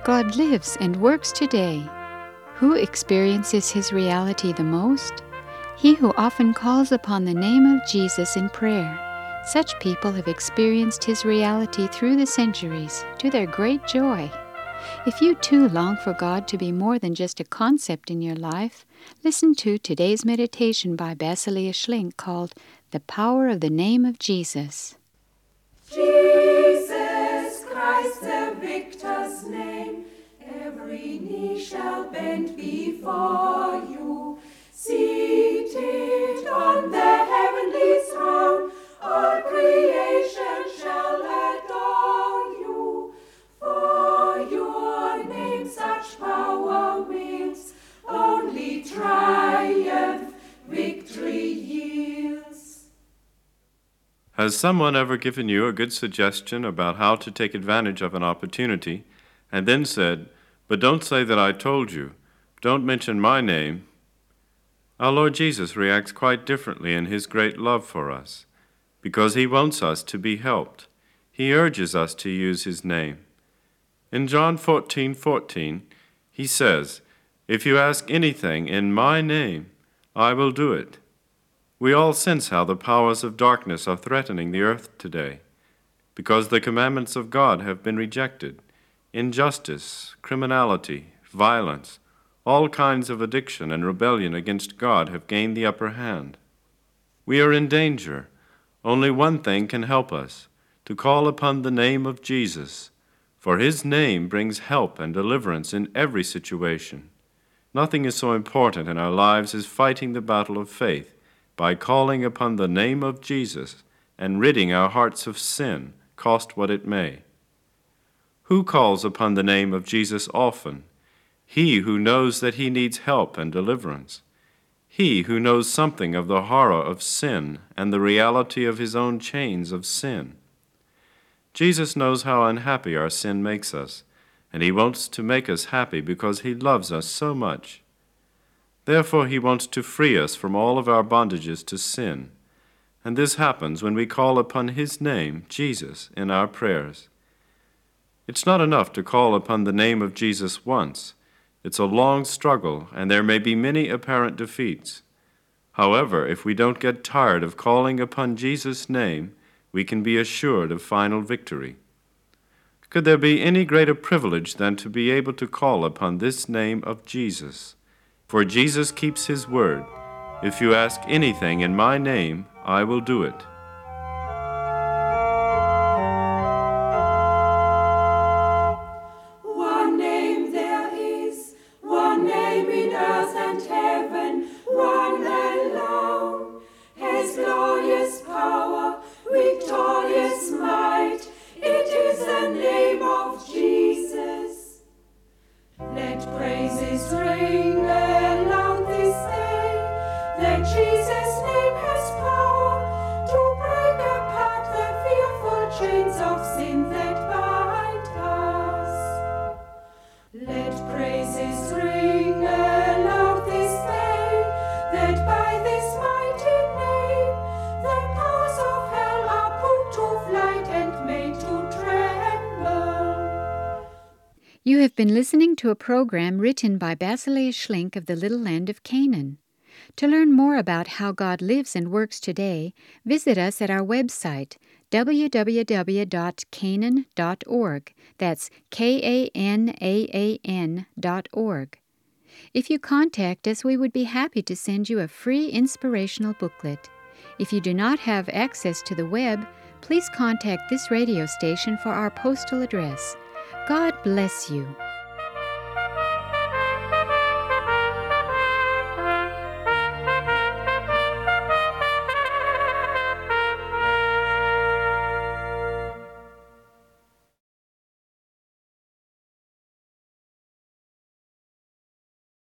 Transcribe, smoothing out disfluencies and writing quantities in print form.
God lives and works today. Who experiences His reality the most? He who often calls upon the name of Jesus in prayer. Such people have experienced His reality through the centuries to their great joy. If you too long for God to be more than just a concept in your life, listen to today's meditation by Basileia Schlink called The Power of the Name of Jesus. Jesus Christ, the victor's name, every knee shall bend before you. Seated on the heavenly throne, all creation shall adore you. For your name such power wields, only triumph victory yields. Has someone ever given you a good suggestion about how to take advantage of an opportunity and then said, "But don't say that I told you. Don't mention my name"? Our Lord Jesus reacts quite differently in His great love for us. Because He wants us to be helped, He urges us to use His name. In John 14:14, He says, "If you ask anything in my name, I will do it." We all sense how the powers of darkness are threatening the earth today, because the commandments of God have been rejected. Injustice, criminality, violence, all kinds of addiction and rebellion against God have gained the upper hand. We are in danger. Only one thing can help us, to call upon the name of Jesus, for His name brings help and deliverance in every situation. Nothing is so important in our lives as fighting the battle of faith by calling upon the name of Jesus and ridding our hearts of sin, cost what it may. Who calls upon the name of Jesus often? He who knows that he needs help and deliverance. He who knows something of the horror of sin and the reality of his own chains of sin. Jesus knows how unhappy our sin makes us, and He wants to make us happy because He loves us so much. Therefore, He wants to free us from all of our bondages to sin, and this happens when we call upon His name, Jesus, in our prayers. It's not enough to call upon the name of Jesus once. It's a long struggle, and there may be many apparent defeats. However, if we don't get tired of calling upon Jesus' name, we can be assured of final victory. Could there be any greater privilege than to be able to call upon this name of Jesus? For Jesus keeps His word. If you ask anything in my name, I will do it. One name there is, one name in earth and heaven, one alone. His glorious power, victorious might, it is the name of Jesus. Let praises ring aloud this day, that Jesus' name has power to break apart the fearful chains of sin that bind us. Let praises ring aloud this day, that by this mighty name the powers of hell are put to flight and made to tremble. You have been listening to a program written by Basileia Schlink of the Little Land of Canaan. To learn more about how God lives and works today, visit us at our website, www.canaan.org. That's KANAAN.org. If you contact us, we would be happy to send you a free inspirational booklet. If you do not have access to the web, please contact this radio station for our postal address. God bless you.